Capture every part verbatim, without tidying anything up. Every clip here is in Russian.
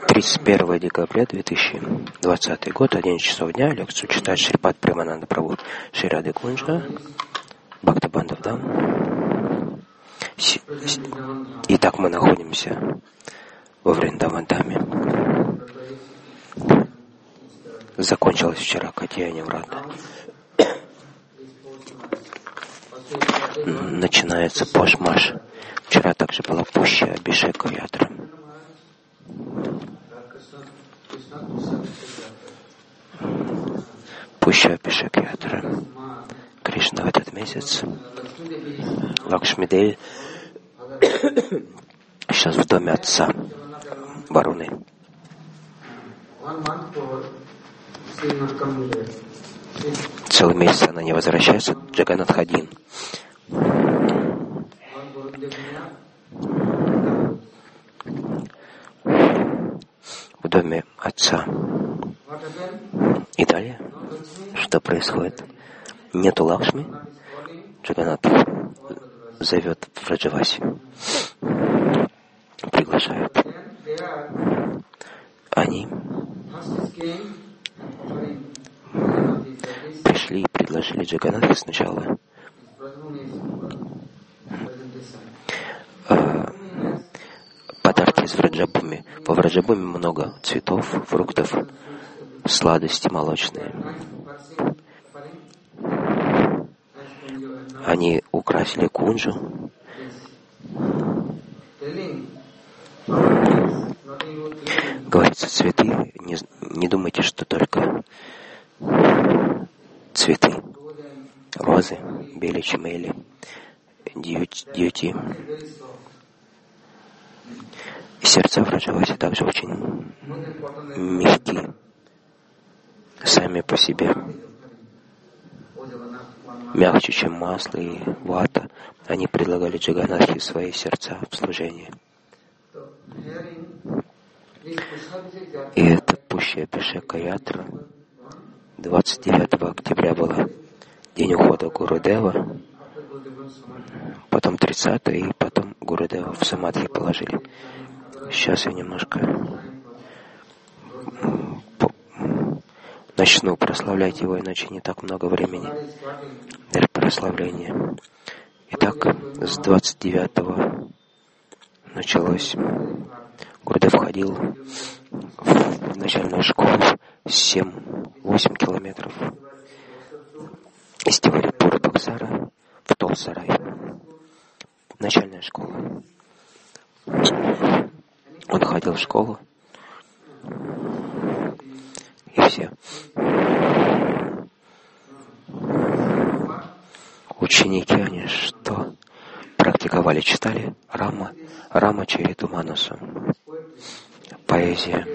тридцать первого декабря две тысячи двадцатый год, одиннадцать часов дня. Лекцию читает Шрипад Премананда Прабху Шри Рады Кунджа, Бхактабандав Дам. Итак, мы находимся во Вриндаван-даме. Закончилось вчера Катьяни Врата. Начинается Пош-Маш. Вчера также была Пуща Абишека Ятра. Пуща Абишек Ятра. Кришна в этот месяц. Лакшми Деви сейчас в доме отца Варуны. Целый месяц она не возвращается, Джаганнат один. В доме отца. И далее, что происходит? Нету Лакшми, Джаганнат зовет в Раджаваси, приглашает. Они пришли и предложили Джаганнату сначала э, подарки из Враджабхуми. Во Враджабхуми много цветов, фруктов, сладости молочные. Они украсили кунджу. Говорится, цветы, не, не думайте, что только цветы, розы, бели чемели, дьюти. Сердца в Раджавасе также очень мягкие, сами по себе, мягче, чем масло и вата. Они предлагали Джаганнатхе свои сердца в служении. И это Пуща Абишека Ятра. двадцать девятого октября было день ухода Гурудева, потом тридцатого, и потом Гурудева в самадхи положили. Сейчас я немножко начну прославлять его, иначе не так много времени для прославления. Итак, с двадцать девятого началось. Гурудев ходил в начальную школу семь-восемь километров из Тиварипура Баксара в Толсарай. Начальная школа. Он ходил в школу, и все ученики, они что практиковали, читали Рама, Рама Чариту Манасу, поэзия,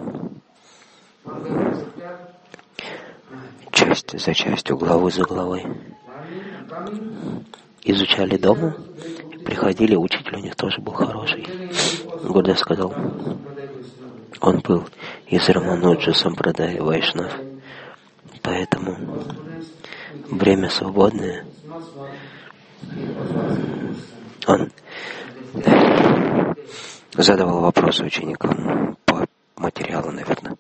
часть за частью, главу за главой. Изучали дома, приходили, учитель у них тоже был хороший. Гурдев сказал, он был из Рамануджа Сампрадая Вайшнав, поэтому время свободное он задавал вопросы ученикам по материалу, наверное.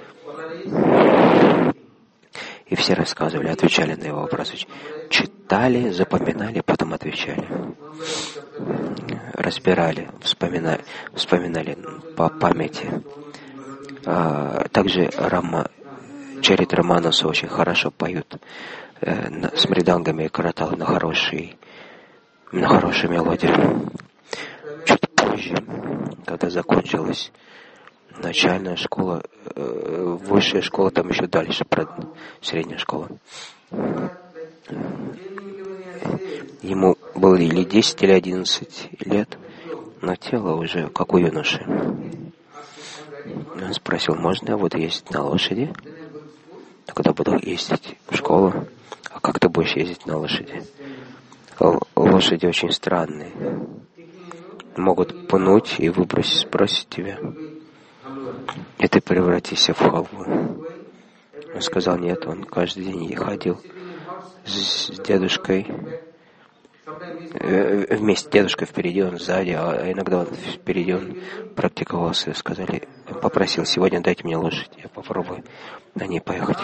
И все рассказывали, отвечали на его вопросы. Читали, запоминали, потом отвечали. Разбирали, вспоминали, вспоминали по памяти. А, также Рама, Чарит Раманаса очень хорошо поют э, с мридангами и каратал на хороший, на хорошей мелодии. Чуть позже, когда закончилась начальная школа, э, высшая школа, там еще дальше, средняя школа. Ему было или десять, или одиннадцать лет, но тело уже как у юноши. Он спросил, можно я буду ездить на лошади? Когда буду ездить в школу, а как ты будешь ездить на лошади? Л- лошади очень странные. Могут пнуть и выбросить, сбросить тебя. И ты превратишься в халву. Он сказал, нет, он каждый день ходил с дедушкой вместе, дедушка впереди, он сзади, а иногда он впереди, он практиковался. Сказали, он попросил, сегодня дайте мне лошадь, я попробую на ней поехать.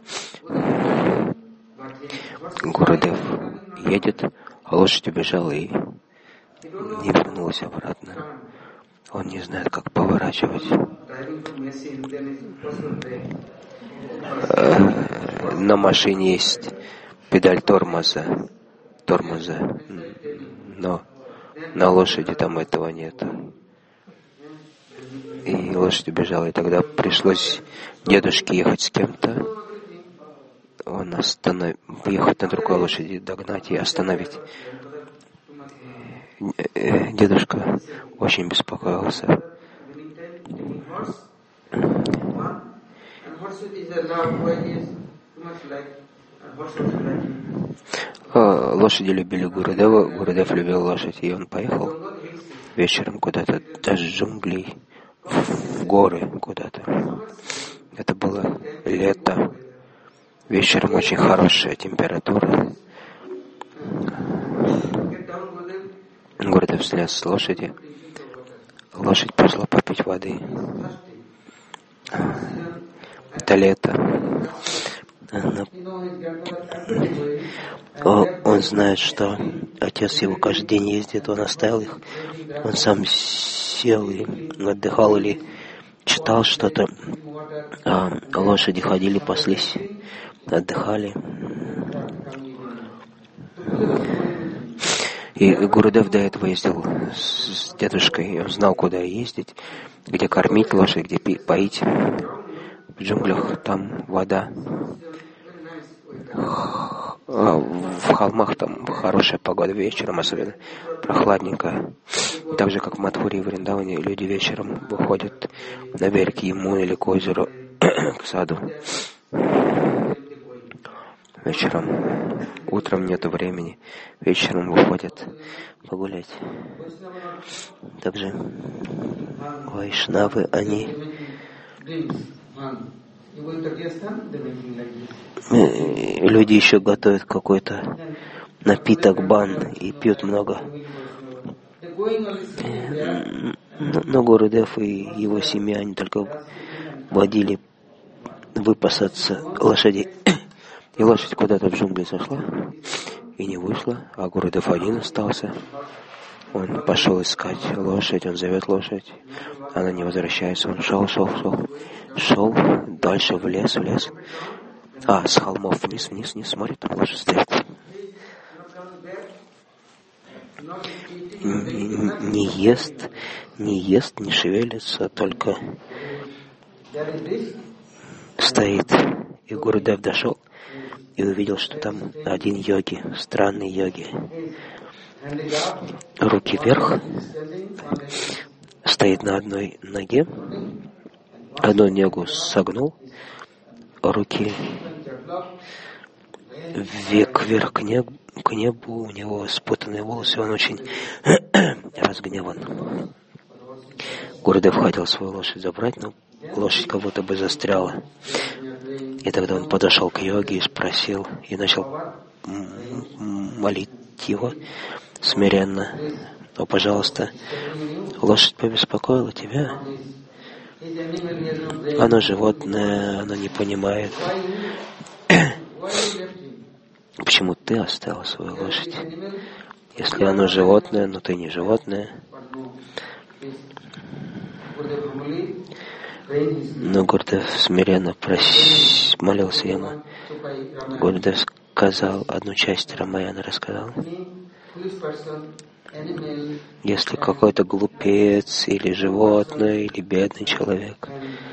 Гурудев едет, а лошадь убежала и не вернулась обратно. Он не знает, как поворачивать. На машине есть педаль тормоза, тормоза, но на лошади там этого нет. И лошадь убежала, и тогда пришлось дедушке ехать с кем-то. Он останов... ехать на другой лошади, догнать и остановить. Дедушка очень беспокоился. Лошади любили Гурудева, Гурудев любил лошадь, и он поехал вечером куда-то, даже в джунгли, в горы куда-то. Это было лето. Вечером очень хорошая температура. Гурудев слез с лошади. Лошадь пошла попить воды. Это лето. Она... Он знает, что отец его каждый день ездит, он оставил их. Он сам сел и отдыхал или читал что-то. А лошади ходили, паслись, отдыхали. И Гурудев до этого ездил с дедушкой, он знал, куда ездить, где кормить лошадь, где поить. В джунглях там вода. В холмах там хорошая погода вечером, особенно прохладненько. Так же, как в Мадхуре и Вриндаване, люди вечером выходят на берег Ямуны или к озеру, к саду. Вечером, утром нету времени, вечером выходят погулять. Также вайшнавы, они люди еще готовят какой-то напиток бан и пьют много. Но Гурудев и его семья, они только водили выпасаться лошадей. И лошадь куда-то в джунгли зашла и не вышла, а Гурудев один остался. Он пошел искать лошадь, он зовет лошадь, она не возвращается. Он шел, шел, шел, шел дальше в лес, в лес. А, с холмов вниз, вниз, вниз, смотрит, там лошадь стоит. Не, не ест, не ест, не шевелится, только стоит. И Гурудев дошел и увидел, что там один йоги, странный йоги. Руки вверх, стоит на одной ноге, одну ногу согнул, руки век вверх к небу, к небу, у него спутанные волосы, он очень разгневан. Гурудев хотел свою лошадь забрать, но лошадь как будто бы застряла. И тогда он подошел к йоге и спросил, и начал молить его смиренно: «О, пожалуйста, лошадь побеспокоила тебя? Оно животное, оно не понимает. Почему ты оставил свою лошадь? Если оно животное, но ты не животное». Но Гурудев смиренно прос... молился ему. Гурудев сказал одну часть Рамаяна, рассказал. Если какой-то глупец или животное, или бедный человек,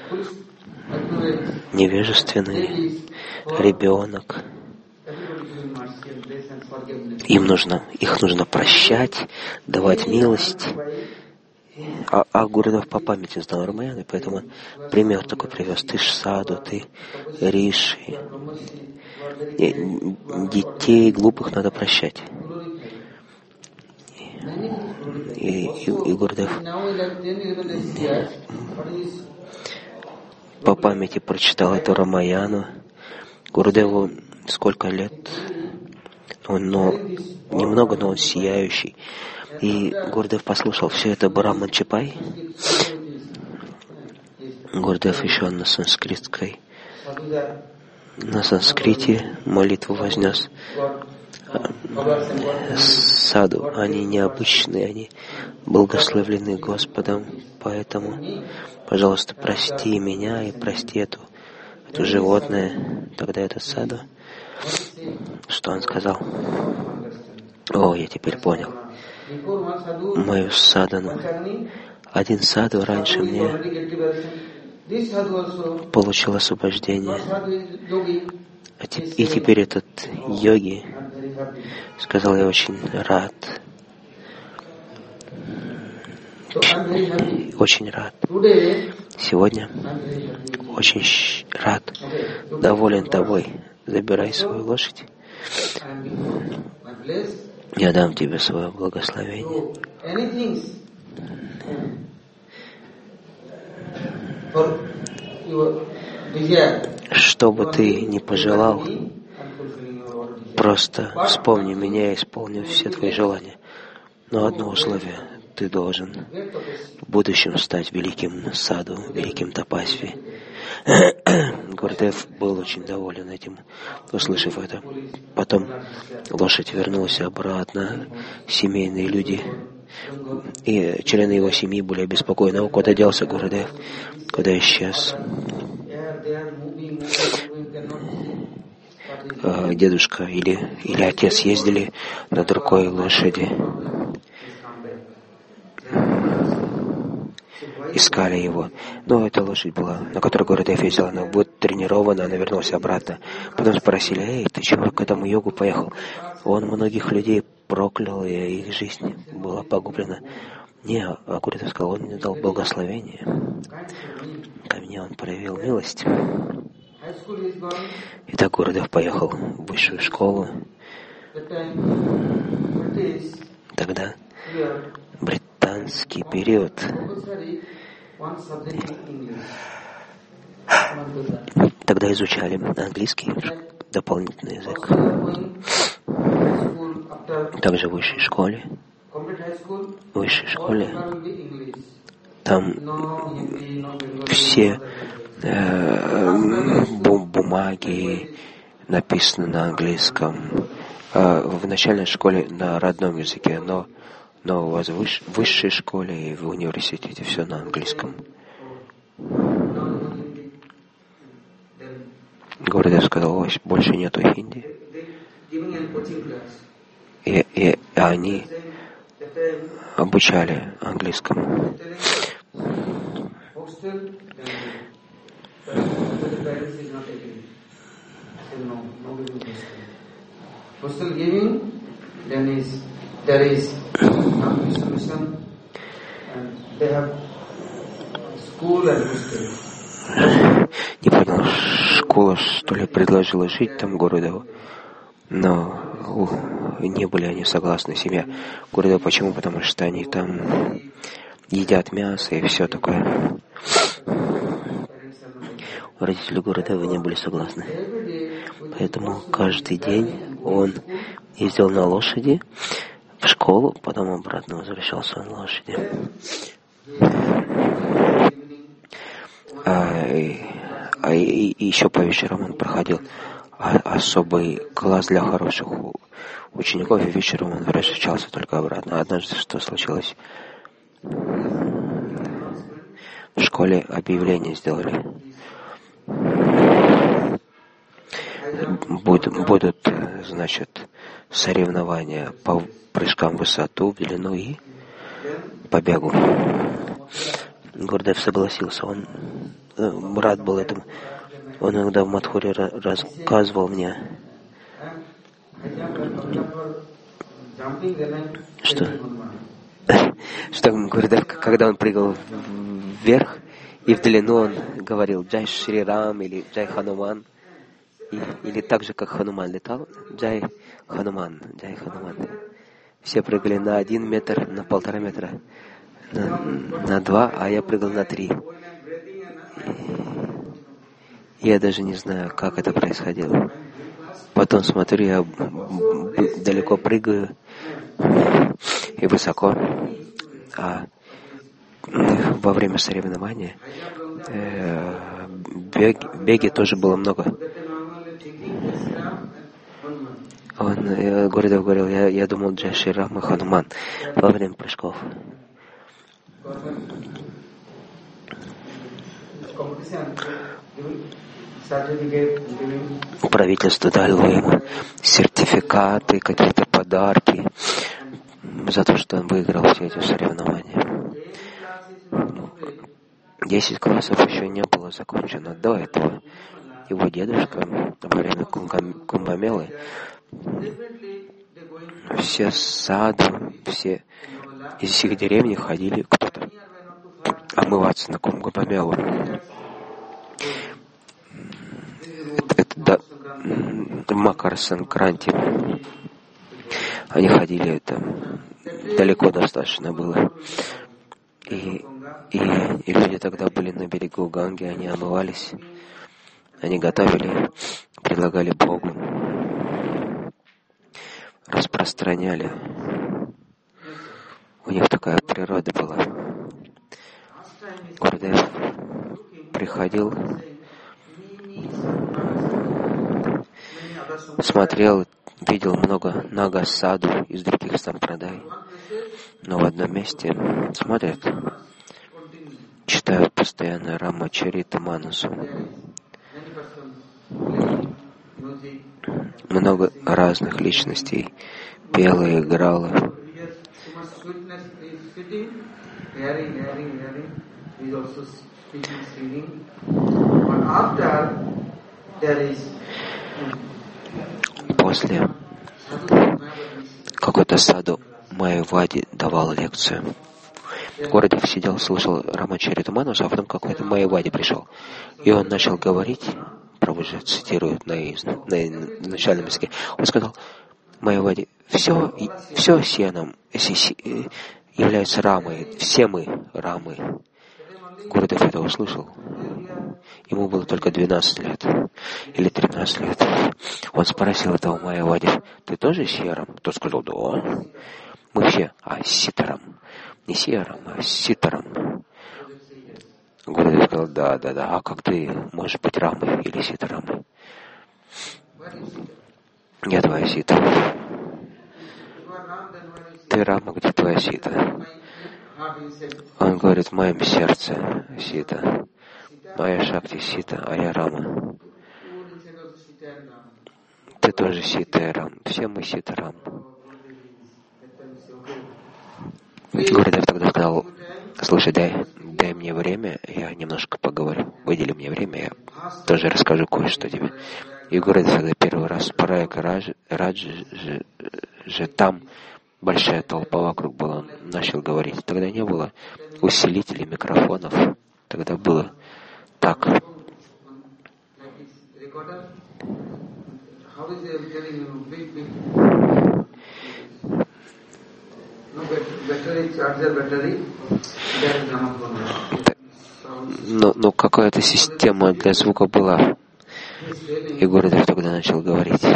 невежественный ребенок, им нужно, их нужно прощать, давать милость. А, а Гурудев по памяти знал Рамаян, и поэтому пример такой привез. Ты ж саду, ты риши. Детей глупых надо прощать. И, и, и Гурудев по памяти прочитал эту Рамаяну. Гурудеву сколько лет? Он, но немного, но он сияющий. И Гурдев послушал все это Браман Чапай. Гурдев еще на санскритской, на санскрите молитву вознес. Саду, они необычные, они благословлены Господом, поэтому, пожалуйста, прости меня и прости эту, эту животное. Тогда этот саду, что он сказал? О, я теперь понял. Мою садану. Один саду раньше мне получил освобождение. И теперь этот йоги сказал, я очень рад. Очень рад. Сегодня очень рад. Доволен тобой. Забирай свою лошадь. Я дам тебе свое благословение. Что бы ты ни пожелал, просто вспомни меня и исполню все твои желания. Но одно условие — ты должен в будущем стать великим саду, великим тапасви. Гурдев был очень доволен этим, услышав это. Потом лошадь вернулась обратно, семейные люди и члены его семьи были обеспокоены. А куда делся Гурдев? Куда исчез? Дедушка или, или отец ездили на другой лошади, искали его. Но эта лошадь была, на которой Гурдев ездил, она будет тренирована, она вернулась обратно. Потом спросили, эй, ты чего к этому йогу поехал? Он многих людей проклял, и их жизнь была погублена. Не, а Гурдев сказал, он мне дал благословение. Ко мне он проявил милость. Итак, Гурдев поехал в высшую школу. Тогда британский период. Тогда изучали английский, дополнительный язык. Также в высшей школе. В высшей школе там все э, бумаги написаны на английском. Э, в начальной школе на родном языке, но, но у вас в выш, высшей школе и в университете все на английском. Гурдев сказал, ой, больше нету хинди. И, и они обучали английскому. Не понял, школа, что ли, предложила жить там Гурдеву, но у, не были они согласны, семья Гурдева. Почему? Потому что они там едят мясо и все такое. Родители Гурдева не были согласны. Поэтому каждый день он ездил на лошади в школу, потом обратно возвращался на лошади. А, и, а, и, и еще по вечерам он проходил особый класс для хороших учеников, и вечером он возвращался только обратно. Однажды что случилось? В школе объявление сделали. Будут, будут, значит, соревнования по прыжкам в высоту, в длину и по бегу. Гурдев согласился, он э, рад был этому. Он иногда в Мадхуре рассказывал мне, что, что Гурдев, когда он прыгал вверх и в длину, он говорил «Джай Шри Рам» или «Джай Хануман», и, или так же, как Хануман летал, «Джай Хануман», «Джай Хануман». Все прыгали на один метр, на полтора метра, на, на два, а я прыгал на три. И я даже не знаю, как это происходило. Потом смотрю, я далеко прыгаю и высоко. А во время соревнования э, беги, беги тоже было много. Он, э, Гурдев говорил, я, я думал, Джай Шри Рам и Хануман во время прыжков. Правительство дало ему сертификаты, какие-то подарки за то, что он выиграл все эти соревнования. Десять классов еще не было закончено. До этого его дедушка во время Кумбамелы, все саду, все из всех деревни ходили кто-то омываться на Кумбамелу. Это, это да, Макар Санкранти. Они ходили, это далеко достаточно было. И, и, и люди тогда были на берегу Ганги, они омывались, они готовили, предлагали Богу, распространяли. У них такая природа была. Гурдев приходил, смотрел, видел много нага саду из других сампрадай. Но в одном месте смотрят, читают постоянно Рамачарита Манасу. Много разных личностей пело и играло. После какой-то саду Майявади давал лекцию. Гурдев сидел, слушал Рамачариту Манасу, а потом какой-то Майявади пришел. И он начал говорить, Прабхуджи цитирует на, на начальном языке. Он сказал, Майявади, все, все сеном является Рамой, все мы Рамы. Гурдев это услышал. Ему было только двенадцать лет или тринадцать лет. Он спросил этого Майявади, ты тоже Сиарам? Тот сказал, да. Мы все, а Ситарам. Не Сиарам, а Ситарам. Гурдев сказал, да, да, да. А как ты можешь быть Рамой или Ситарамой? Я твоя Сита. Ты Рама, где твоя Сита? Он говорит, в моем сердце Сита. Моя Шакти Сита, а я Рама. Ты тоже Сита и Рам. Все мы Сита и Рам. Гурдев тогда сказал, слушай, дай, дай мне время, я немножко поговорю. Выдели мне время, я тоже расскажу кое-что тебе. И Гурдев тогда первый раз Параяка Раджи, Раджи же, же там большая толпа вокруг была, он начал говорить. Тогда не было усилителей, микрофонов. Тогда было так. Но, но какая-то система для звука была. И Гурдев тогда начал говорить.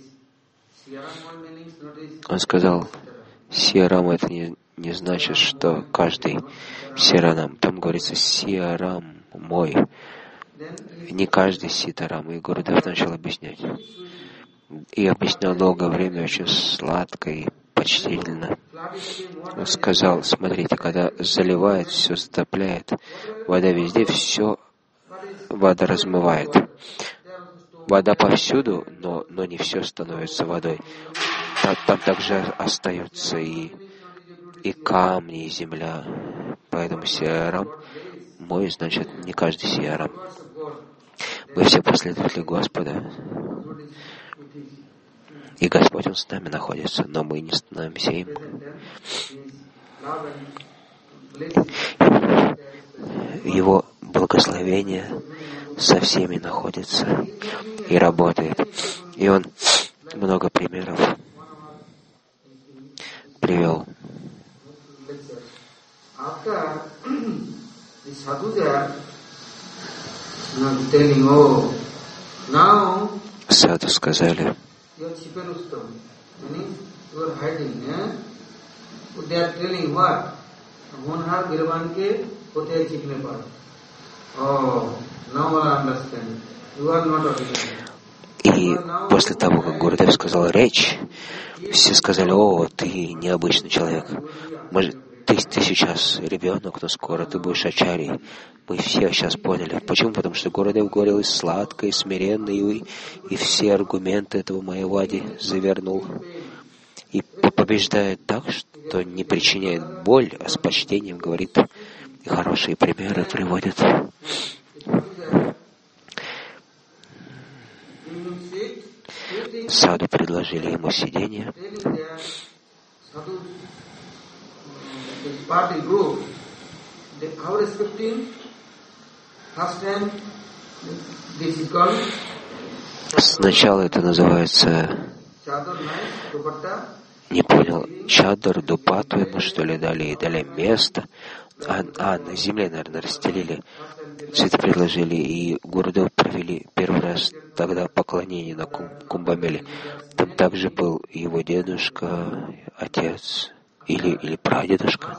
Он сказал, Сиарам это не, не значит, что каждый Сиаранам. Там говорится Сиарам мой. Не каждый Ситарам. И Гурдев начал объяснять. И объяснял долгое время, очень сладко и почтительно. Он сказал, смотрите, когда заливает, все затопляет, вода везде, все вода размывает. Вода повсюду, но, но не все становится водой. Там, там также остаются и, и камни, и земля. Поэтому Сиарам мой, значит, не каждый Сиарам. Мы все последователи Господа. И Господь, Он с нами находится, но мы не становимся им. Его благословение со всеми находится и работает. И Он много примеров привел. Саду сказали: и после того, как Гурудев сказал речь, все сказали: о, ты необычный человек. Может, ты, ты сейчас ребенок, но скоро ты будешь ачарьей. Мы все сейчас поняли. Почему? Потому что Гурудев говорил и сладко, и смиренно, и, и все аргументы этого Майявади завернул. И побеждает так, что не причиняет боль, а с почтением говорит, и хорошие примеры приводит. Саду предложили ему сиденье. Сначала это называется, не понял, чадр, дупату ему, что ли, дали, и дали место. А, а, на земле, наверное, расстелили, цветы предложили, и Гурудев провели первый раз тогда поклонение на кум, Кумбамеле. Там также был его дедушка, отец или, или прадедушка.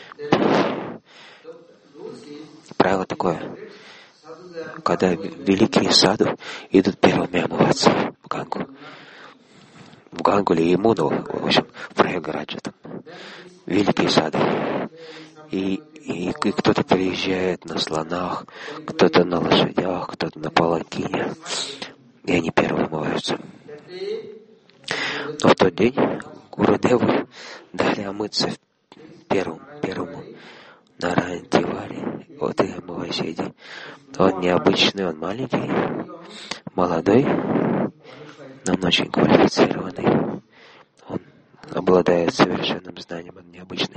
Правило такое: когда великие саду идут первыми омываться в Гангу, в Гангу или Ямуну, в общем, в Праягараджа, там, великие саду. И, и, и кто-то приезжает на слонах, кто-то на лошадях, кто-то на паланкине, и они первые омываются. Но в тот день Гурудеву дали омыться первым, первому Нараян Тивари. Вот и омывайся, иди. Он необычный, он маленький, молодой, но он очень квалифицированный. Он обладает совершенным знанием, он необычный.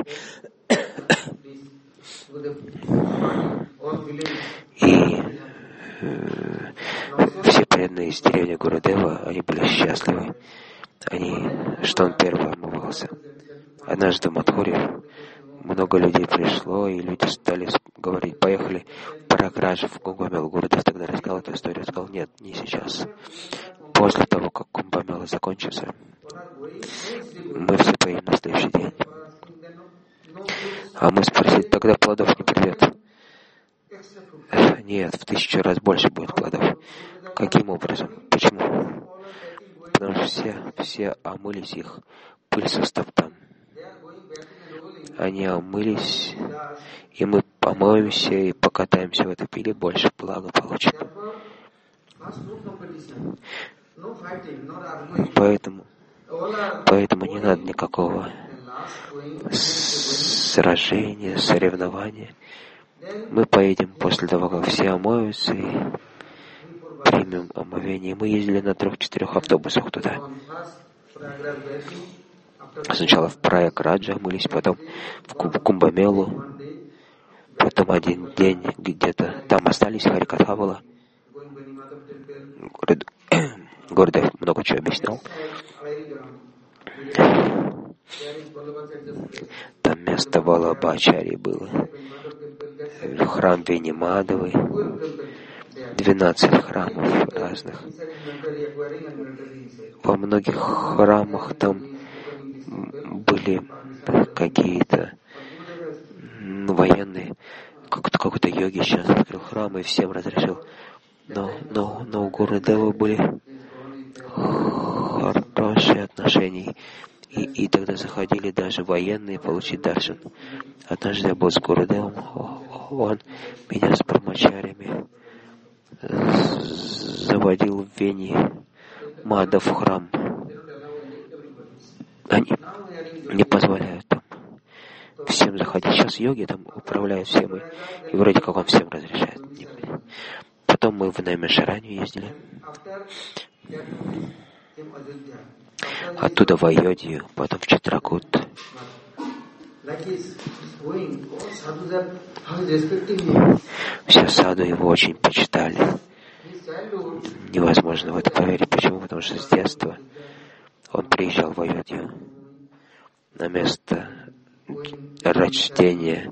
И э, все преданные из деревни Гурудева, они были счастливы, они, что он первый омывался. Однажды в Мадхуре много людей пришло, и люди стали говорить: поехали в Праягарадж, в Кумбамелу. Гурудев тогда рассказал эту историю, сказал: нет, не сейчас. После того, как Кумбамела закончится, мы все поедем на следующий день. А мы спросили: тогда плодов не придет? Нет, в тысячу раз больше будет плодов. Каким образом? Почему? Потому что все, все омылись, их пыль со стоп там. Они омылись, и мы помоемся и покатаемся в этой пиле, больше блага получим. Поэтому, поэтому не надо никакого сражения, соревнования. Мы поедем после того, как все омоются, и примем омовение. Мы ездили на трех-четырех автобусах туда. Сначала в Праягарадже омылись, потом в Кумбамелу, потом один день где-то там остались, Харикатха была. Гурудев много чего объяснял. Там место Валабхачари было. Храм Венемадовый. Двенадцать храмов разных. Во многих храмах там были какие-то ну, военные, какой-то, какой-то йоги сейчас открыл храм и всем разрешил. Но, но, но у Гурудева были хорошие отношения. И, и тогда заходили даже военные получить даршан. Однажды я был с Гурудевом, он меня с брамачарями заводил в Вене Мада в храм. Они не позволяют там всем заходить. Сейчас йоги там управляют всем, и, и вроде как он всем разрешает. Потом мы в Наймишаранью ездили. Оттуда в Айодию, потом в Читракут. Все саду его очень почитали. Невозможно в это поверить. Почему? Потому что с детства он приезжал в Айодию на место рождения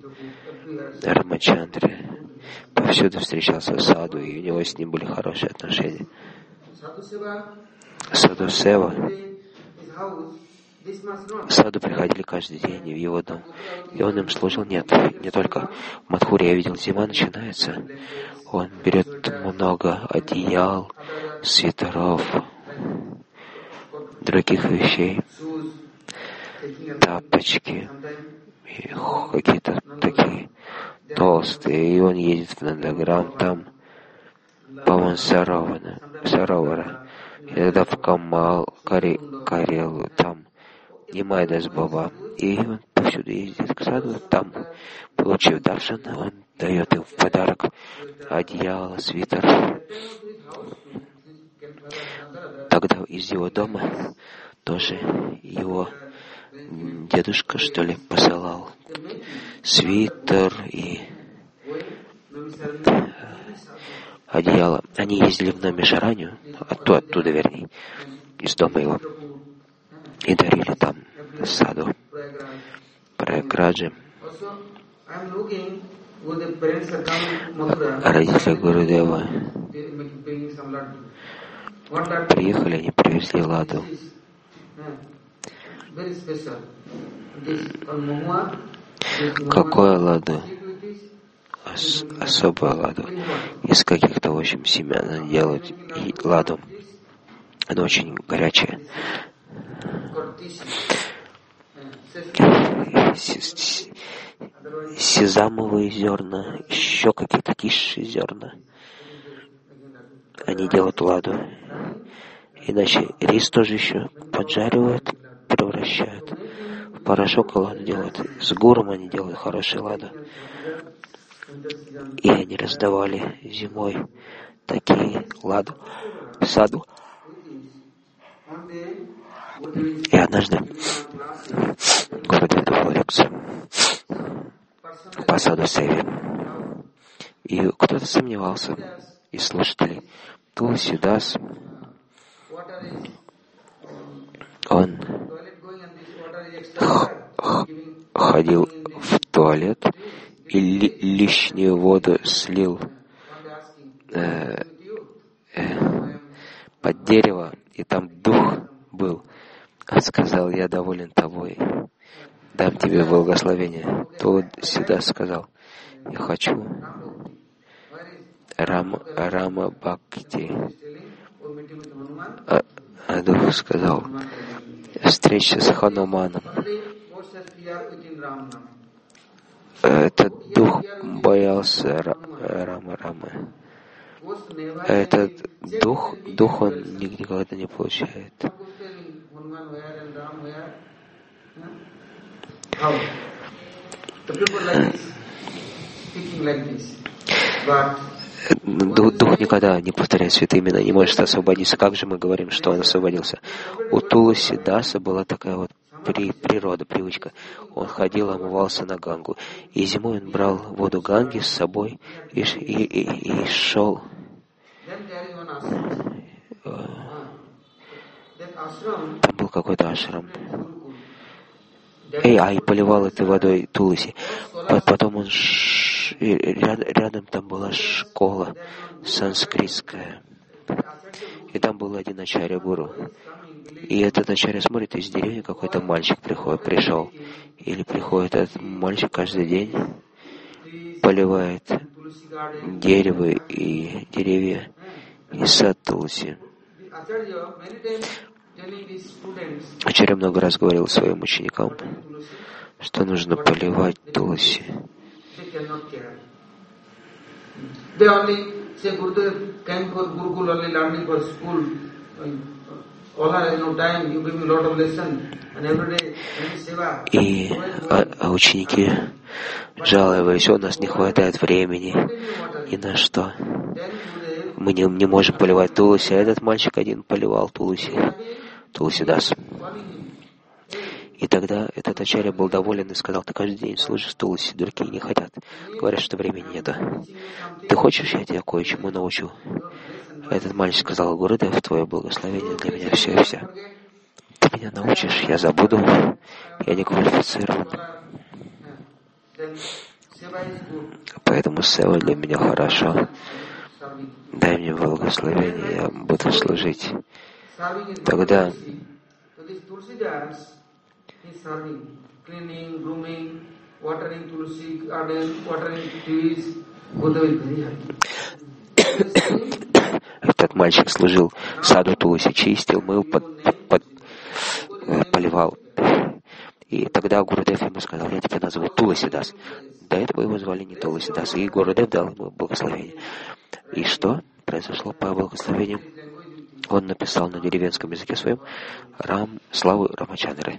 Рамачандры. Повсюду встречался с саду, и у него с ним были хорошие отношения. Саду Сева. Саду приходили каждый день в его дом, и он им служил. Нет, не только в Мадхуре. Я видел, зима начинается. Он берет много одеял, свитеров, других вещей, тапочки, и какие-то такие толстые, и он едет в Нандаграм, там, по-моему, Саровара, и тогда в Камал, Кари, Карелу, там, Нимайдас Баба, и он повсюду ездит к саду, там, получив даршан, он дает им в подарок одеяло, свитер. Тогда из его дома тоже его дедушка, что ли, посылал свитер и одеяло. Они ездили в Намишаранию, оттуда, оттуда, вернее, из дома его, и дарили там саду, Праяграджи. Родители Гурудева приехали, они привезли ладу. Какое ладу? Ос- особое ладу. Из каких-то, в общем, семян они делают и ладу. Оно очень горячее. Сезамовые зерна, еще какие-то кисшие зерна. Они делают ладу. Иначе рис тоже еще поджаривают, превращают в порошок, и ладу делают. С гуром они делают хорошую ладу. И они раздавали зимой такие ладу в саду. И однажды Гурудев давал лекцию по саду Севе. И кто-то сомневался из слушателей. Туласидас, он ходил в туалет и ли, лишнюю воду слил э, э, под дерево, и там дух был. Он сказал: я доволен тобой, дам тебе благословение. Туласидас сказал: я хочу Рама, Рама Бхакти. А, а дух сказал: встреча с Хануманом. Этот дух боялся Рама Рамы. Этот дух, дух он никогда не получает. Дух, дух никогда не повторяет святые имена, не может освободиться. Как же мы говорим, что он освободился? У Туласидаса была такая вот при, природа, привычка. Он ходил, омывался на Гангу. И зимой он брал воду Ганги с собой и, и, и, и шел. Там был какой-то ашрам. Эй, а и поливал этой водой Туласи. Потом он ш... ряд, рядом там была школа санскритская. И там был один ачарья гуру. И этот ачарья смотрит, из деревни какой-то мальчик приходит, пришел. Или приходит этот мальчик каждый день, поливает дерево и деревья и сад Туласи. Ачарья много раз говорил своим ученикам, что нужно поливать Туласи. И а, а ученики жаловались: у нас не хватает времени ни на что. Мы не, не можем поливать Туласи, а этот мальчик один поливал Туласи, Туласидас. И тогда этот ачарья был доволен и сказал: ты каждый день служишь Туласи, другие не хотят. Говорят, что времени нет. Ты хочешь, я тебя кое-чему научу? Этот мальчик сказал: Гурудев, твое благословение для меня все и вся. Ты меня научишь, я забуду, я не квалифицирован. Поэтому сева для меня хорошо. дай мне благословение, я буду служить. Тогда этот мальчик служил саду Туласи, чистил, мыл, под, под, под, поливал. И тогда Гурудев ему сказал: я тебя назову Туласидас. До этого его звали не Туласидас. И Гурудев дал ему благословение. И что произошло по благословению? Он написал на деревенском языке своем Рам, славу Рамачандры.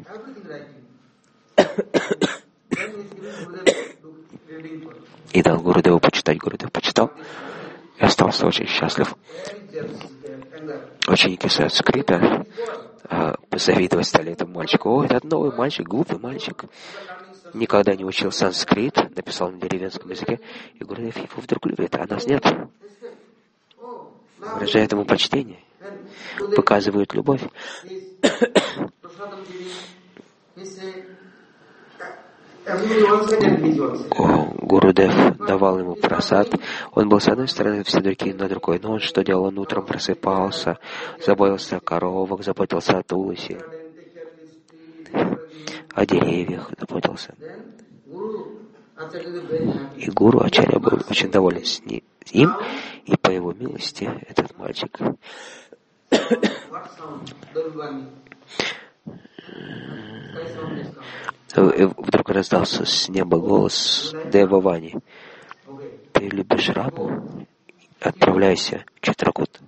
И дал Гурудеву почитать. Гурудев почитал и остался очень счастлив. Ученики санскрита позавидовать стали этому мальчику. О, этот новый мальчик, глупый мальчик. Никогда не учил санскрит, написал на деревенском языке. И Гурудев его вдруг любит, а нас нет. Выражает ему почтение, показывают любовь. Гурудев давал ему прасад. Он был с одной стороны, все другие на другой. Но он что делал? Он утром просыпался, заботился о коровах, заботился о Туласи, о деревьях заботился. И гуру Ачарья был очень доволен с ним, и по его милости этот мальчик вдруг раздался с неба голос Девавани: ты любишь Раму? Отправляйся в Читракут.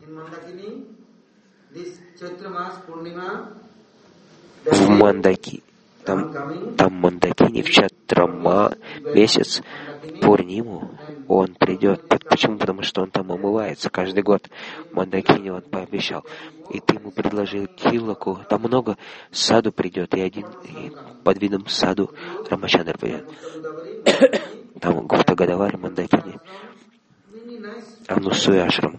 В Мандаки. Там, там Мандакини в Чатрама месяц Пурниму он придет. Почему? Потому что он там омывается каждый год. Мандакини он пообещал. И ты ему предложил Тилаку. Там много саду придет, и один и под видом саду Рамачандр придет. Там Гупта Гадавари, Мандакини, Анусуя Ашрам.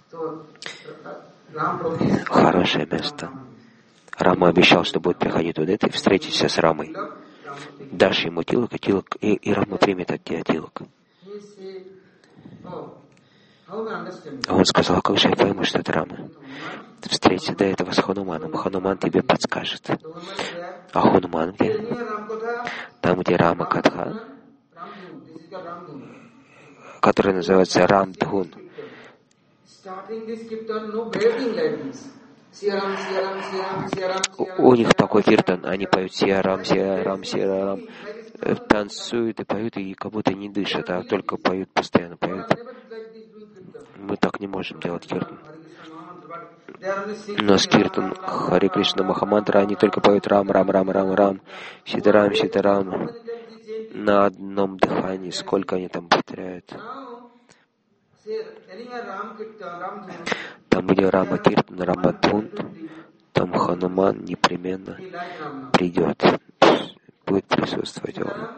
Хорошее место. Рама обещал, что будет приходить туда, ты встретишься с Рамой. Дашь ему Тилак, и, Тилак, и, и Рама примет от тебя Тилак. Он сказал: как же я пойму, что это Рама? Встреться до этого с Хануманом. Хануман тебе подскажет. А Хануман где? Там, где Рама Катха, который называется Рамдхун. У них такой киртан, они поют Сиарам, Сиарам, Сиарам, танцуют и поют, и как будто не дышат, а только поют, постоянно поют. Мы так не можем делать киртан. Но с киртан Хари Кришна Махамантра они только поют Рам, Рам, Рам, Рам, Рам, Ситарам, Ситарам на одном дыхании. Сколько они там повторяют? Там, где Рама Киртан, Рама Дхун, там Хануман непременно придет, будет присутствовать он.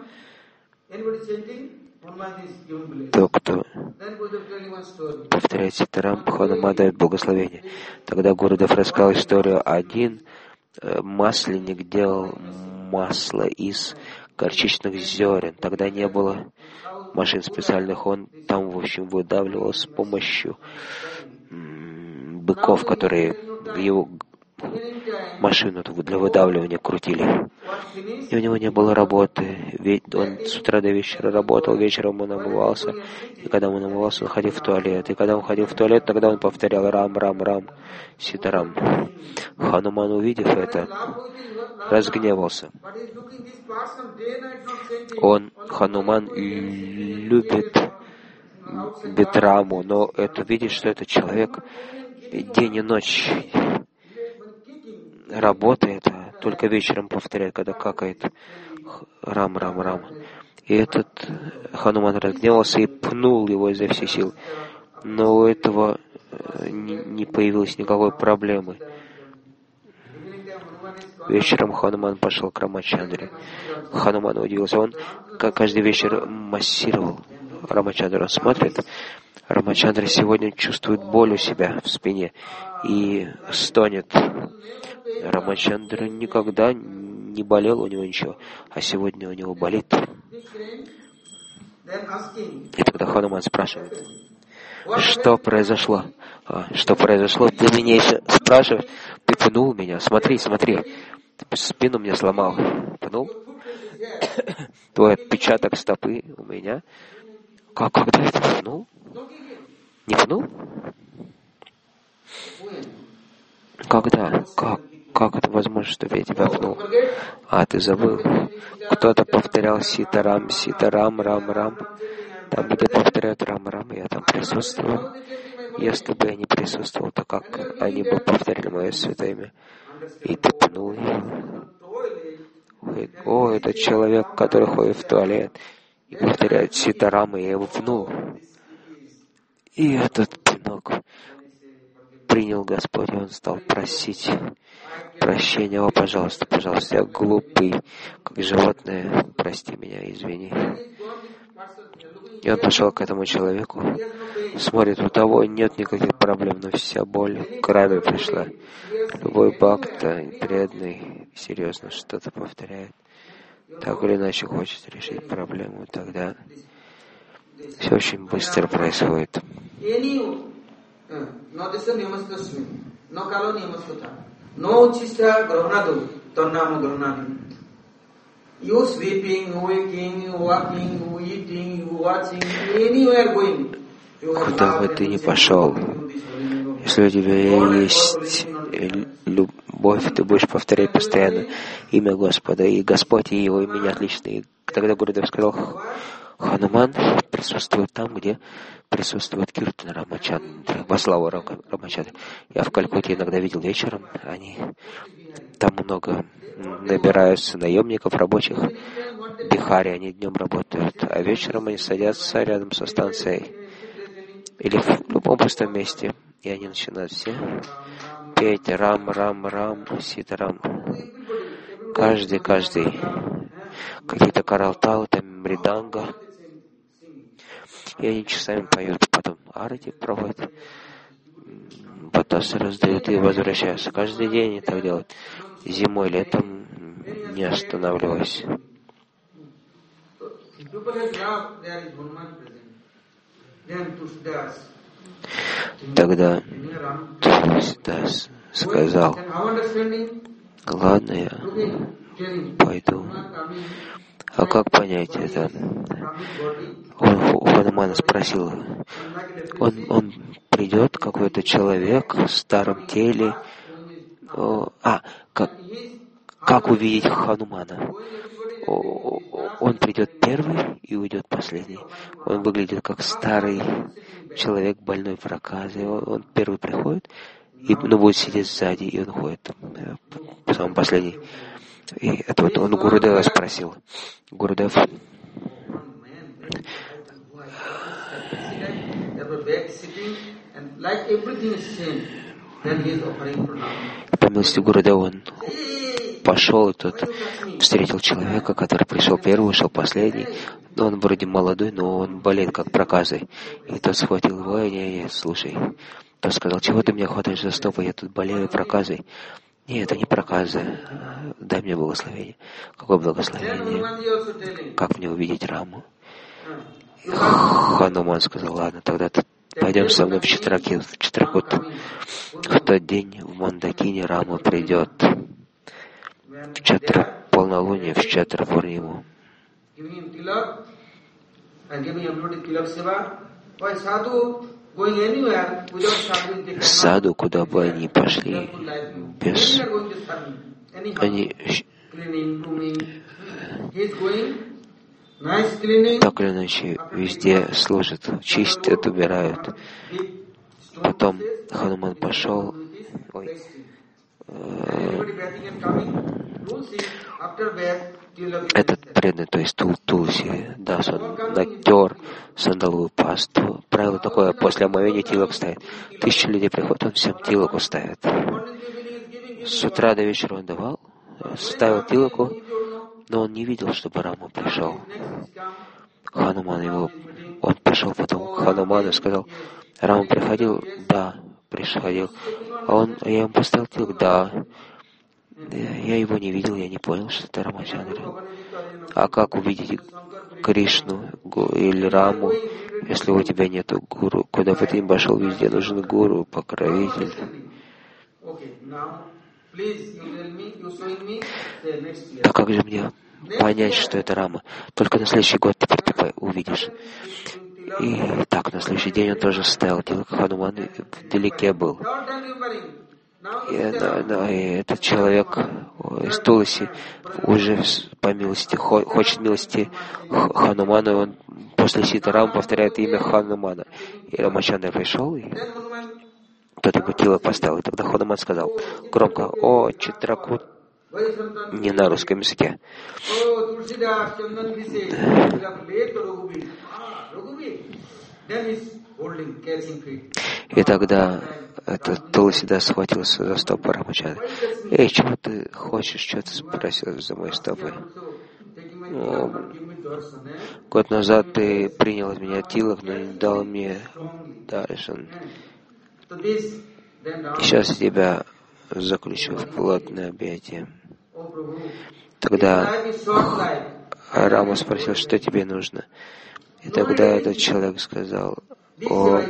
Тот, кто повторяет Ситарам, Хануман дает благословение. Тогда Гурудев рассказал историю. Один масленник делал масло из горчичных зерен. Тогда не было машин специальных. Он там, в общем, выдавливал с помощью быков, которые его машину для выдавливания крутили. И у него не было работы. Ведь он с утра до вечера работал, вечером он омывался. И когда он омывался, он ходил в туалет. И когда он ходил в туалет, тогда он повторял Рам, Рам, Рам, Ситарам. Хануман, увидев это, разгневался. Он, Хануман, любит Бетраму, но это видит, что этот человек день и ночь работает, а только вечером повторяет, когда какает Рам, Рам, Рам. И этот Хануман разгневался и пнул его изо всех сил. Но у этого не появилось никакой проблемы. Вечером Хануман пошел к Рамачандре. Хануман удивился. Он как каждый вечер массировал Рамачандру. Он смотрит. Рамачандра сегодня чувствует боль у себя в спине и стонет. Рамачандра никогда не болел у него ничего, а сегодня у него болит. И тогда Хануман спрашивает: Что произошло? А, что произошло? Ты меня еще спрашиваешь? Ты пнул меня? Смотри, смотри. Ты спину мне сломал. Пнул? Твой отпечаток стопы у меня. Как, когда я тебя пнул? Не пнул? Когда? Как? Как это возможно, что я тебя пнул? А, ты забыл. Кто-то повторял Ситарам, Ситарам, Рам, Рам. Там, где повторяют Рам, Рам, я там присутствовал. Если бы я не присутствовал, то как они бы повторили мое святое имя? И ты пнул его. О, этот человек, который ходит в туалет и повторяет Ситарам, и я его пнул. И этот пинок принял Господь, и он стал просить прощения. О, пожалуйста, пожалуйста, я глупый, как животное, прости меня, извини. И он пошел к этому человеку, смотрит, у того нет никаких проблем, но вся боль к раме пришла. Любой бхакта, преданный, серьезно что-то повторяет, так или иначе хочет решить проблему, тогда все очень быстро происходит. You sleeping, waking, walking, eating, watching, anywhere going. Куда бы ты ни пошел, если у тебя есть любовь, ты будешь повторять постоянно имя Господа, и Господь, и Его имя отлично. И тогда Гурудев сказал, Хануман присутствует там, где присутствует Киртана Рамачандра, во славу Рамачандра. Я в Калькутте иногда видел вечером, они там много набираются наемников, рабочих. В Бихаре они днем работают, а вечером они садятся рядом со станцией или в любом пустом месте, и они начинают все петь Рам, Рам, Рам, Ситарам. Каждый, каждый. Какие-то каралталы, там мриданга. И они часами поют, потом арати проводят, батасы раздают и возвращаются. Каждый день они так делают. Зимой, летом, не останавливаясь. Тогда Тулсидас сказал, ладно, я пойду. А как понять это? Он у Ханумана спросил, он, он придет, какой-то человек в старом теле. О, а, как, как увидеть Ханумана? О, он придет первый и уйдет последний. Он выглядит как старый человек, больной проказой. Он, он первый приходит, и ну, будет сидеть сзади, и он уходит. Самый последний. И это вот он Гурудева спросил. Гурудев по милости Гурудева он пошел, и тот встретил человека, который пришел первый, ушел последний. Но он вроде молодой, но он болеет как проказой. И тот схватил его, и не, не, слушай. Тот сказал, чего ты меня хватаешь за стопы, я тут болею проказой. Нет, это не проказа. Дай мне благословение. Какое благословение? Как мне увидеть Раму? Хануман сказал, ладно, тогда ты пойдем со мной в Читракут. В Читракут. В тот день в Мандакине Рама придет. В Чатра полнолуние, в Чатра Пурниму. Саду, куда бы они пошли, без... Они... Так или иначе, везде служат, чистят, убирают. Потом Хануман пошел... Ой, этот преданный, то есть Тул, Тулси, да, он натер сандаловую пасту. Правило такое, после омовения тилок ставит. Тысячи людей приходят, он всем тилоку ставит. С утра до вечера он давал, ставил тилоку, но он не видел, чтобы Рама пришел. Хануман его, он пришел потом к Хануману и сказал, Рама приходил? Да, приходил. А он, я ему поставил тилок? Да. Я его не видел, я не понял, что это Рамачандра. А как увидеть Кришну или Раму, если у тебя нету гуру, куда бы ты ни пошел, везде нужен гуру, покровитель. Так как же мне понять, что это Рама? Только на следующий год теперь ты увидишь. И так, на следующий день он тоже стоял, Тилак Хануман вдалеке был. И, на, на, и этот человек из Туласи уже по милости, хочет милости Ханумана, и он после Ситарам повторяет имя Ханумана. И Рамачандра пришел, и тот ему Тилак поставил. И тогда Хануман сказал громко: «О, Читракут!» Не на русском языке. И тогда этот Туласидас схватился за стопы Рамачандры. «Эй, чего ты хочешь? Что ты спросил за мои стопы? Ну, год назад ты принял от меня Тилак, но не дал мне даршан. Сейчас я тебя заключу в плотное объятие». Тогда Рама спросил, что тебе нужно. И тогда этот человек сказал: «О,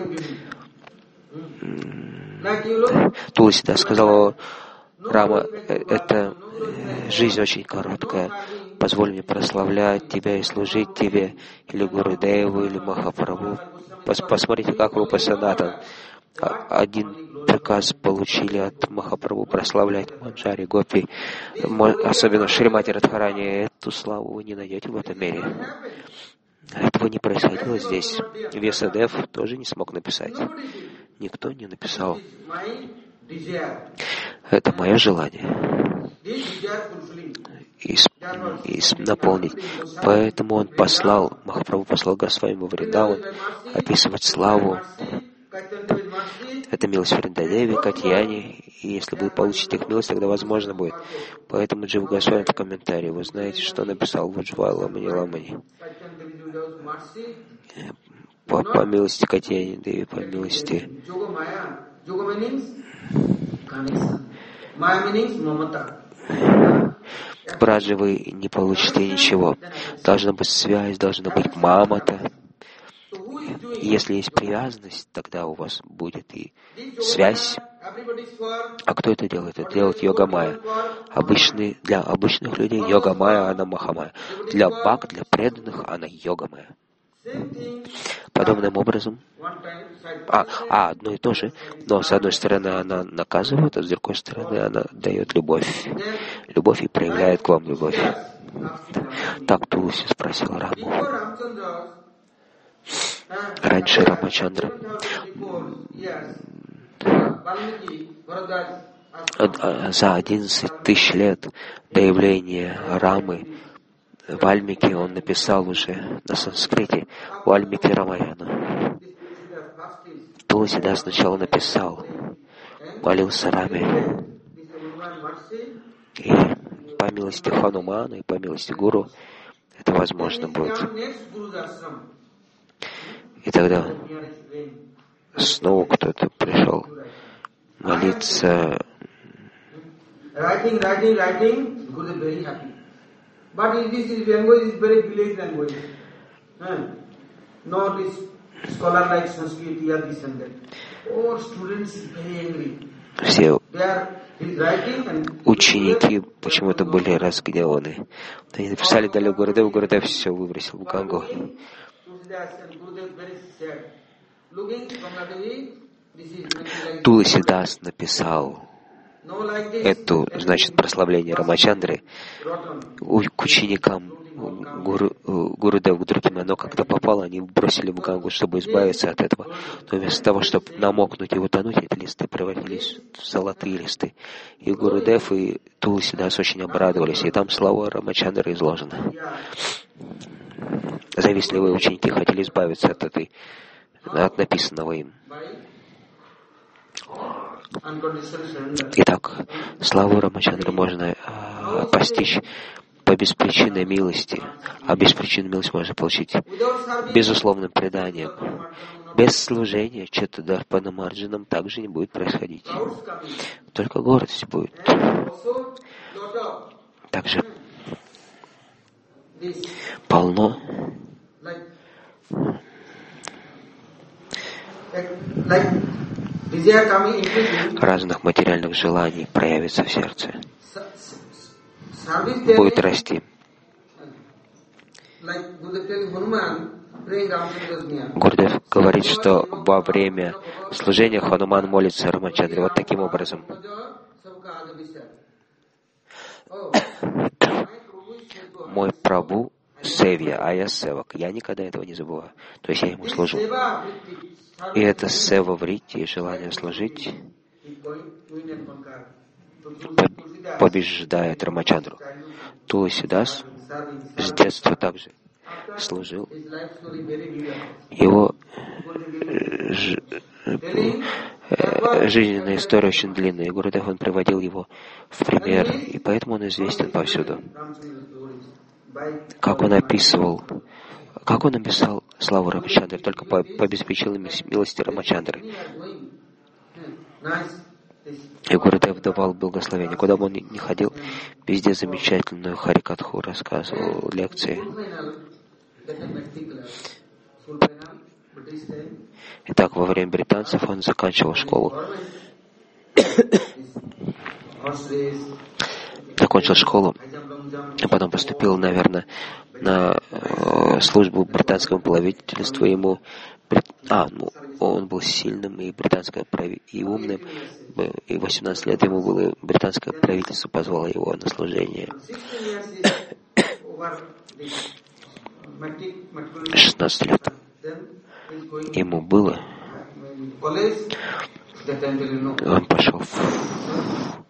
Туласидас сказал: «О, Рама, это жизнь очень короткая. Позволь мне прославлять тебя и служить тебе, или Гурудеву, или Махапрабху. Пос посмотрите, как Рупа Санатан. Один приказ получили от Махапрабху прославлять Манджари Гопи, особенно в Шримати Радхарани. Эту славу вы не найдете в этом мире». Этого не происходило здесь. Весадев тоже не смог написать. Никто не написал. Это мое желание. И, и наполнить. Поэтому он послал, Махапрабху послал Госвами Вриндаван описывать славу. Это милость Вриндадеви, Катьяни, и если вы получите их милость, тогда возможно будет. Поэтому Джива Госвами в комментарии, вы знаете, что написал Ваджвай Ламани Ламани. По, по милости Катьяни Деви, по милости Браджи вы не получите ничего. Должна быть связь, должна быть мамата. Если есть привязанность, тогда у вас будет и связь. А кто это делает? Это делает Йога-майя. Обычный, для обычных людей Йога-майя, она Махамайя. Для бхак, для преданных, она Йога-майя. Подобным образом, а, а, одно и то же, но с одной стороны она наказывает, а с другой стороны она дает любовь. Любовь и проявляет к вам любовь. Так Туласи спросил Раму. Раньше Рамачандра за одиннадцать тысяч лет до явления Рамы Вальмики он написал уже на санскрите Вальмики Рамаяну. Туласидас сначала написал, молился Раме. И по милости Ханумана и по милости Гуру это возможно будет. И тогда снова кто-то пришел молиться. But this is language is very village language. Not this scholar like Sanskrit or this and that. All students is very angry. Все ученики почему-то были разгневаны. Они написали дали Гурудеву, Гурудев все выбросил в Гангу. Туласидас написал эту, значит, прославление Рамачандры к ученикам Гуру, Гурудев, к другим. Оно когда попало, они бросили в Гангу, чтобы избавиться от этого. Но вместо того, чтобы намокнуть и утонуть, эти листы превратились в золотые листы. И Гурудев, и Туласидас очень обрадовались. И там слава Рамачандры изложена. Завистливые ученики хотели избавиться от этой, от написанного им. Итак, славу Рамачандры можно э, постичь по беспричинной милости, а беспричинную милость можно получить безусловным преданием. Без служения Чатударпанамарджанам также не будет происходить. Только гордость будет. Также полно разных материальных желаний проявится в сердце, будет расти. Гурдев говорит, что во время служения Хануман молится Рамачандре вот таким образом. Мой Прабху Севья, а я Севак. Я никогда этого не забываю. То есть я ему служу. И это Сева Вритти, желание служить, побеждает Рамачандру. Туласидас с детства также служил. Его ж... жизненная история очень длинная, и Гурудев, он приводил его в пример, и поэтому он известен повсюду. Как он описывал, как он написал славу Рамачандры, только по, по обеспеченной милости Рамачандры. И Гурудев давал благословение. Куда бы он ни ходил, везде замечательную харикатху рассказывал, лекции. Итак, во время британцев он заканчивал школу. Закончил школу, а потом поступил, наверное, на э, службу британскому правительству. Ему а, ну, он был сильным и британское прави... и умным, и восемнадцать лет ему было британское правительство позвало его на служение. шестнадцать лет ему было. Он пошел в...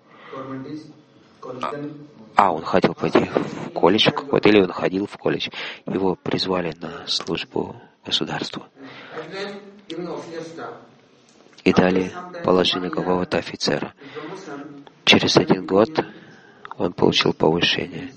А, он хотел пойти в колледж какой-то, или он ходил в колледж. Его призвали на службу государству. И дали положение какого-то офицера. Через один год он получил повышение.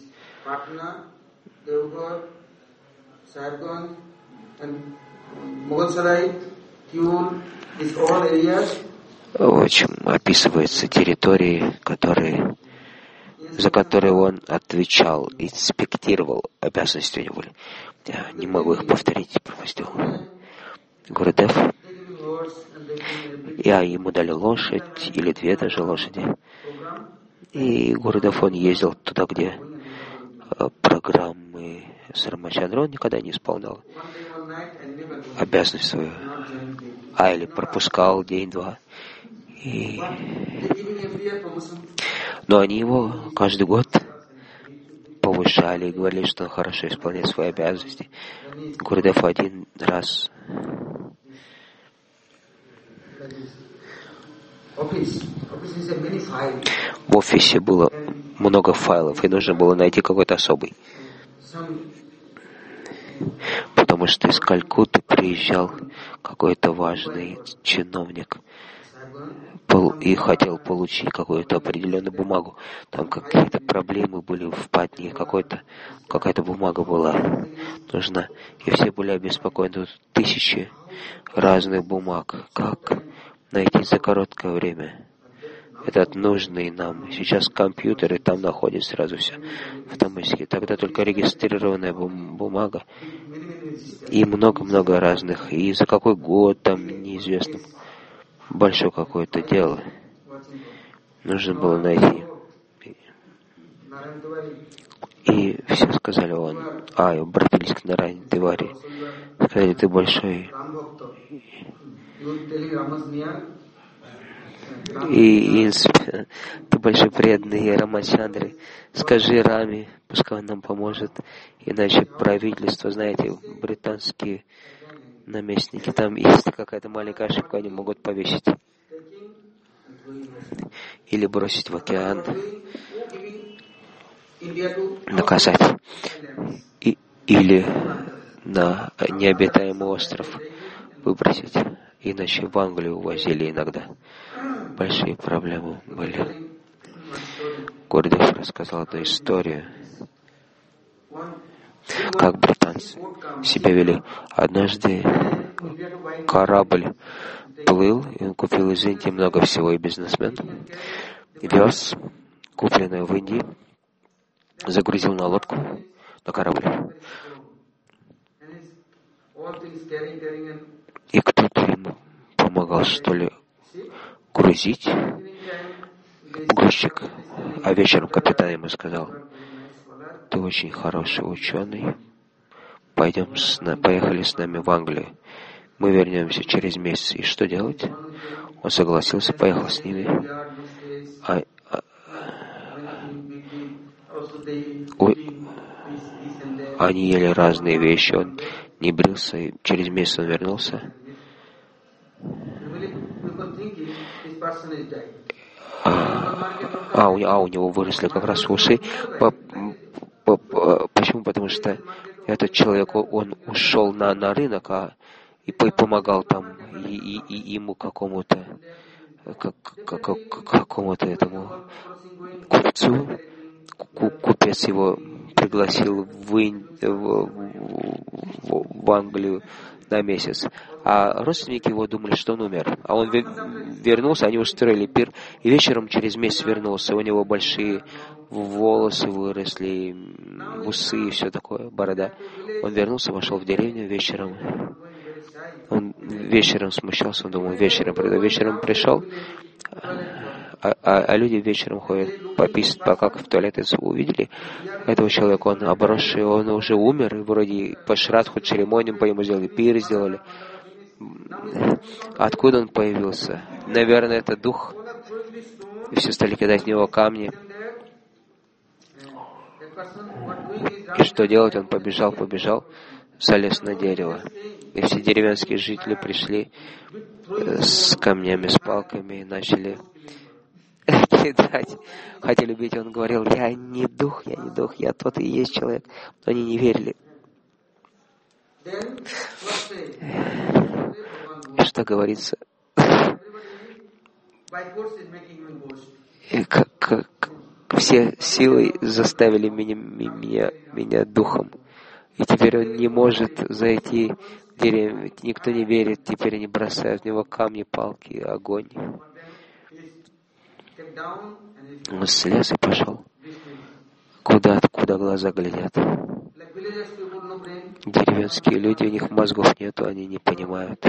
В общем, описываются территории, которые, за которые он отвечал, инспектировал, обязанности у него были. Я не могу их повторить, пропустил. Гурудев, я ему дали лошадь, или две даже лошади. И Гурудев, он ездил туда, где программы с Рамачандрой, он никогда не исполнял обязанность свою. А, или пропускал день-два. И... Но они его каждый год повышали и говорили, что он хорошо исполняет свои обязанности. Гурудев один раз в офисе было много файлов, и нужно было найти какой-то особый. Потому что из Калькутты приезжал какой-то важный чиновник и хотел получить какую-то определенную бумагу. Там какие-то проблемы были в Патне, какой-то, какая-то бумага была нужна. И все были обеспокоены. Тут тысячи разных бумаг. Как найти за короткое время этот нужный нам? Сейчас компьютеры, там находят сразу все автоматически. Тогда только регистрированная бумага. И много-много разных. И за какой год там неизвестно. Большое какое-то дело. Нужно было найти. И все сказали, он, а, и обратились к Нарайане Тивари. Сказали, ты большой. И, и ты большой преданный Рамачандры. Скажи Раме, пускай он нам поможет. Иначе правительство, знаете, британские наместники, там есть какая-то маленькая ошибка, они могут повесить. Или бросить в океан. Наказать. И, или на необитаемый остров выбросить. Иначе в Англию увозили иногда. Большие проблемы были. Гурдев рассказал одну историю, как британцы себя вели. Однажды корабль плыл, и он купил из Индии много всего, и бизнесмен вез купленное в Индии, загрузил на лодку, на корабле. И кто-то ему помогал, что ли, грузить, грузчик. А вечером капитан ему сказал: ты очень хороший ученый, пойдем с нами, поехали с нами в Англию. Мы вернемся через месяц. И что делать? Он согласился, поехал с ними. А, а, у, они ели разные вещи, он не брился, и через месяц он вернулся. А, а, у, а у него выросли как раз усы. По, по, по, почему? Потому что этот человек, он ушел на, на рынок, а и помогал там и, и, и ему какому-то как, как, как, какому-то этому купцу. Купец его пригласил в, в, в, в Англию на месяц. А родственники его думали, что он умер. А он вернулся, они устроили пир, и вечером через месяц вернулся. У него большие волосы выросли, усы и все такое, борода. Он вернулся, вошел в деревню вечером. Он вечером смущался, он думал, вечером приду. Вечером пришел, а, а, а люди вечером ходят пописать, пока в туалет, увидели этого человека, он обросший, он уже умер, и вроде по шрадху церемониям по ему сделали, пир сделали. Откуда он появился? Наверное, это дух. И все стали кидать в него камни. И что делать? Он побежал, побежал, залез на дерево. И все деревенские жители пришли с камнями, с палками и начали кидать. Хотели убить. Он говорил: я не дух, я не дух, я тот и есть человек. Но они не верили. И что говорится? И как, как, все силой заставили меня, меня, меня духом. И теперь он не может зайти в деревню. Никто не верит. Теперь они бросают в него камни, палки, огонь. Он слез и пошел. Куда, откуда глаза глядят? Деревенские люди, у них мозгов нету, они не понимают.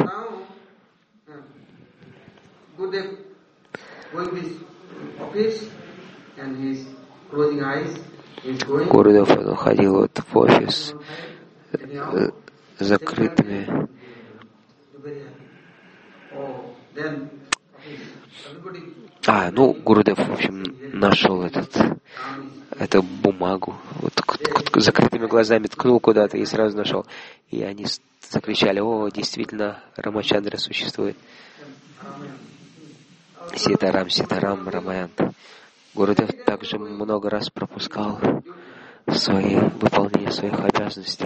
Гурудев, он ходил вот в офис э, закрытыми. А, ну, Гурудев, в общем, нашел этот, эту бумагу, вот закрытыми глазами ткнул куда-то и сразу нашел. И они закричали: о, действительно, Рамачандра существует. Ситарам, Ситарам, Рамаянт. Гурудев также много раз пропускал свои, выполнение своих обязанностей.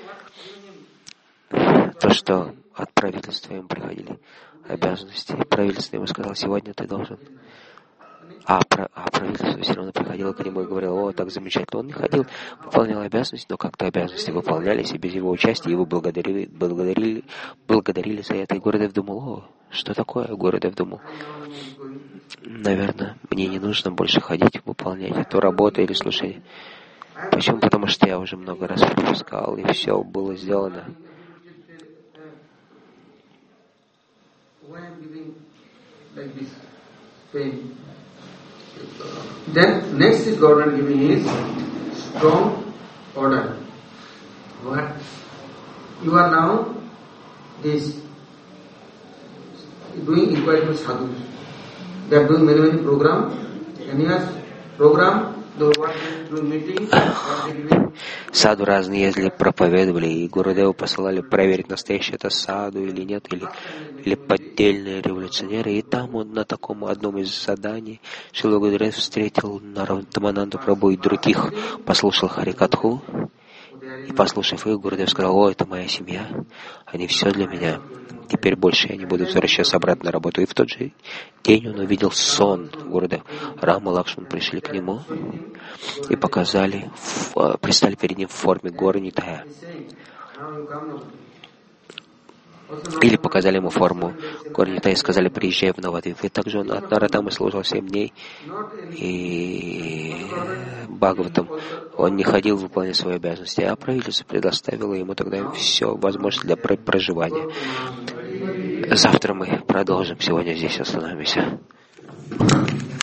То, что от правительства ему приходили обязанности. Правительство ему сказало: сегодня ты должен. А, про, а правительство все равно приходило к нему и говорило: о, так замечательно. Он не ходил, выполнял обязанности, но как-то обязанности выполнялись, и без его участия его благодарили, благодарили, благодарили за это. И Гурудев думал: о, что такое? Гурудев думал: наверное, мне не нужно больше ходить, выполнять эту работу или слушание. Почему? Потому что я уже много раз пропускал, и все было сделано. Then next is government giving is strong order. What you are now this doing inquiry for sadhus. They are doing many many program. And yes, program. Саду разные ездили, проповедовали, и Гурудеву посылали проверить, настоящий это саду или нет, или, или поддельные революционеры. И там он на таком одном из заданий Шрила Гурудев встретил Дхамананду Прабху и других, послушал Харикатху, и, послушав их, Гурудев сказал: о, это моя семья, они все для меня. Теперь больше я не буду возвращаться обратно на работу. И в тот же день он увидел сон Гурудев. Рама и Лакшман пришли к нему и показали, предстали перед ним в форме горы Нитая. Или показали ему форму Горнита и сказали: приезжай в Навадвип. И также он от Наратамы служил семь дней. И Бхагаватам, он не ходил выполнять свои обязанности, а правительство предоставило ему тогда все возможное для проживания. Завтра мы продолжим, сегодня здесь остановимся.